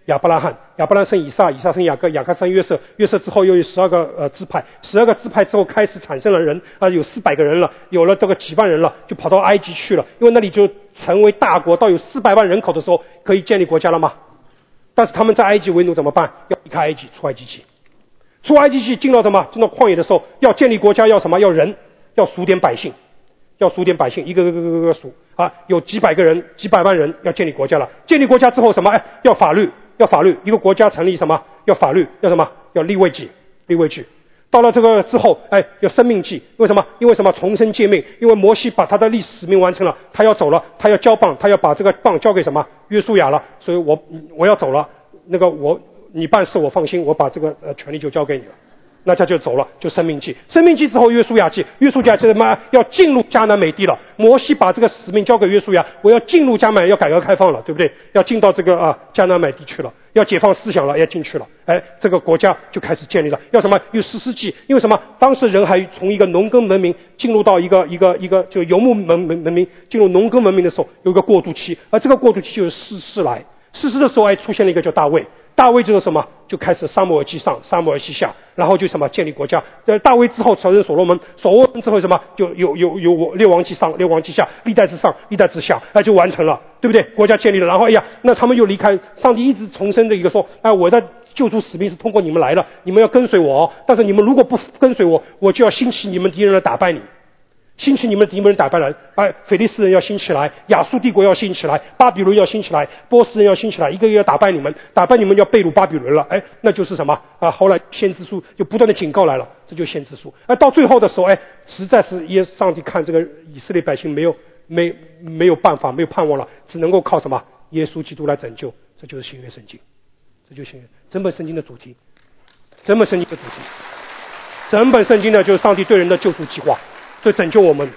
Speaker 1: 亚伯拉罕，亚伯拉罕生以撒，以撒生雅各，雅各生约瑟，约瑟之后又有十二个呃支派，十二个支派之后开始产生了人啊、呃，有四百个人了，有了这个几万人了，就跑到埃及去了，因为那里就成为大国，到有四百万人口的时候可以建立国家了吗？但是他们在埃及为奴怎么办？要离开埃及，出埃及记，出埃及记进到什么？进到旷野的时候，要建立国家，要什么？要人，要数点百姓。要数点百姓，一个个个个个数啊，有几百个人，几百万人要建立国家了。建立国家之后什么？哎，要法律，要法律。一个国家成立什么？要法律，要什么？要立位记，立位记。到了这个之后，哎，要生命记。为什么？因为什么？重生诫命。因为摩西把他的历史使命完成了，他要走了，他要交棒，他要把这个棒交给什么？约书亚了。所以我我要走了，那个我你办事我放心，我把这个呃权利就交给你了。那他就走了，就生命记，生命记之后约书亚记，约书亚记什么？要进入迦南美地了。摩西把这个使命交给约书亚，我要进入迦南，要改革开放了，对不对？要进到这个啊迦南美地去了，要解放思想了，要进去了。哎，这个国家就开始建立了。要什么？有士师记，因为什么？当时人还从一个农耕文明进入到一个一个一个就游牧文文文明，进入农耕文明的时候，有一个过渡期，而这个过渡期就是士师来。士师的时候，还出现了一个叫大卫。大卫就是什么？就开始撒母耳记上，撒母耳记下，然后就什么建立国家。呃，大卫之后承认所罗门，所罗门之后什么？就有有有有列王记上，列王记下，历代之上，历代之下，哎、呃，就完成了，对不对？国家建立了，然后哎呀，那他们又离开上帝，一直重申的一个说，哎、呃，我的救赎使命是通过你们来的，你们要跟随我哦。但是你们如果不跟随我，我就要兴起你们敌人来打败你。兴起你们的敌人打败人，哎，腓利斯人要兴起来，亚述帝国要兴起来，巴比伦要兴起来，波斯人要兴起来，一个个要打败你们，打败你们要被掳巴比伦了，哎，那就是什么啊？后来先知书就不断的警告来了，这就是先知书。而到最后的时候，哎，实在是耶上帝看这个以色列百姓没有没没有办法，没有盼望了，只能够靠什么？耶稣基督来拯救，这就是新约圣经，这就是新约整本圣经的主题，整本圣经的主题，整本圣经呢就是上帝对人的救赎计划。所以拯救我们，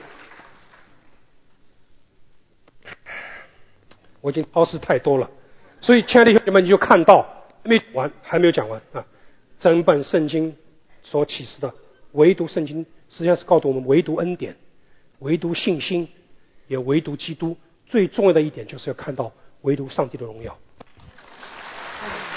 Speaker 1: 我已经超时太多了，所以亲爱的兄弟们，你就看到还没完，还没有讲完啊！整本圣经所启示的，唯独圣经实际上是告诉我们，唯独恩典，唯独信心，也唯独基督。最重要的一点就是要看到唯独上帝的荣耀。